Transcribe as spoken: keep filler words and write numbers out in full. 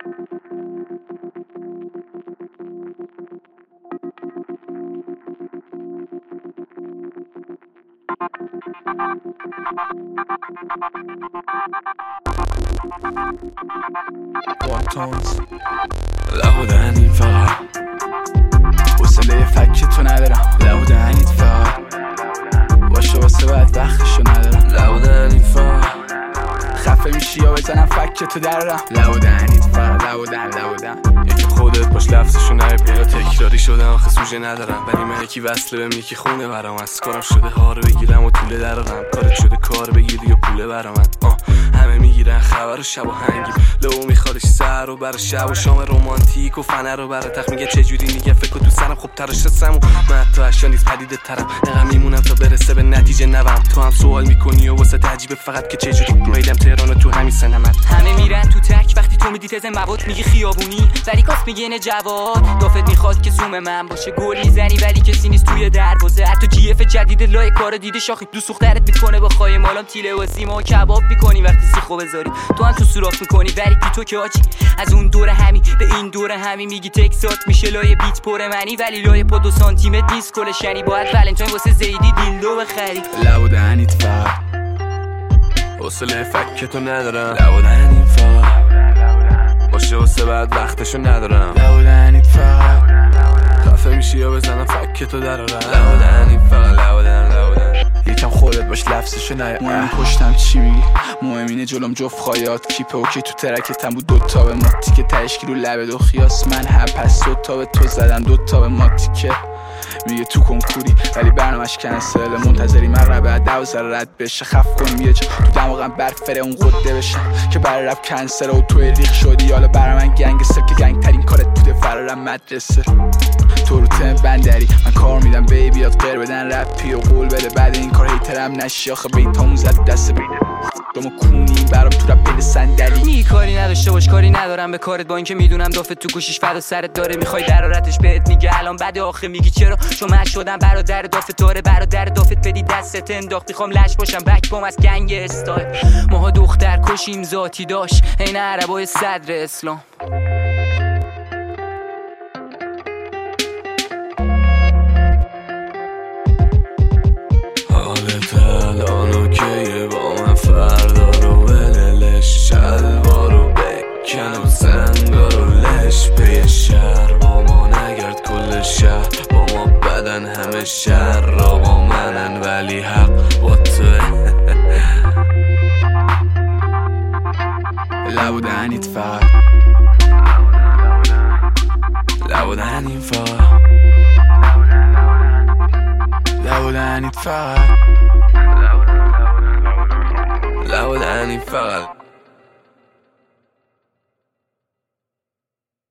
واتونز لبو دهنید فقط حوصله فک تو ندارم. لبو دهنید فقط باشه واسه بعد وقتشو ندارم. لبو دهنید فقط خفه میشی یا بزنم فک تو درارم. لبو دهنید فقط لبو دهن لبو دهن یکی خودت باش لفظشو نره پیدا تکراری شده آخه سوژه ندارم. ولی من یکی وصله بهم یکی خونه برام از کارم شده ها رو بگیرم و طوله درارم. کارت شده کار بگیری یا پوله برام آه همه میگیرن خبر و شب و هنگی لو میخوادش سر و برای شب و شام رومانتیک و فنر رو برای تخت میگه چجوری میگه فکر تو سرم خوب ترش رسم و من حتی اشیا نیست پدیده ترم نقم میمونم تا برسه به نتیجه نوم. تو هم سوال میکنی و واسه تعجیبه فقط که چجوری میدم تهران تو همین سنمت. همه میرن تو تک وقتی تو میدی تز مواد میگی خیابونی ولی کاس میگه نه جواد دافت میخواد که زوم من باشه گل میزنی ولی کسی نیست توی دروازه. حتی جی اف جدید لای کار دیده شاخی دو سوخترت میکنه با خای مالام تیله و سیما و کباب میکنی وقتی سیخو بذاری تو هم تو سوراخ میکنی ولی پی تو که آجی از اون دور همی به این دور همی میگی تکسات میشه لای بیت پر منی ولی لای پا دو سانتیمتر نیست کل شنی باید ولنتاین واسه زیدی دیلدو بخری. لبو دهنید فقط حوصله فک تو ندارم. لبو دهنید فقط باشه واسه بعد وقتشو ندارم. لبو دهنید فقط خفه میشی یا بزنم فک تو درارم. لبو دهنید فقط لبو دهن لبو دهن یکم خودت باش لفظشو نیا. مهم پشتم چی میگی مهم اینه جلوم جفت خایات کیپه اوکی تو ترکتم بود دوتا به ماتی که تشکیل رو لبه دو خیاس من هم پس دوتا به تو زدن دوتا به ماتی که میگه تو کنکوری ولی برنامه‌اش کنسل منتظری من ربع دوزر رد بشه خف کنیم یه جا تو دماغم برفره اون قده بشم که برای رب کنسل و توی ریخ شدی حالا برای من گنگستر که گنگ ترین کارت بوده فرارم مدرسه تو رو تم بندری من کار میدم بیبی یاد غیر بدن رپی و قول بده بعد این کار هیترم نشی آخه بیتامون زد دست بیده دمو کونی برام تو رپ بده صندلی می کاری نداشته باش کاری ندارم به کارت با اینکه میدونم دافت تو گوشیش فدا سرت داره میخوای درارتش بهت میگه الان بده آخه میگی چرا چون من شدم برادر دافت داره برادر دافت بدی دستت انداخت میخوام لش باشم بک بام از گنگ استایل ماها دختر کشیم ذاتی داشت عین عربای صدر اسلام. حالت الان اوکیه با من فردا رو وللش شلوار رو بکن و سنگا رو لش پی شهر با ما نگرد کل شهر با ما بدن همه شهر را با منن ولی حق با توه. لبو دهنید فقط لبو دهنید فقط لبو دهنید فقط لبو دهنید فقط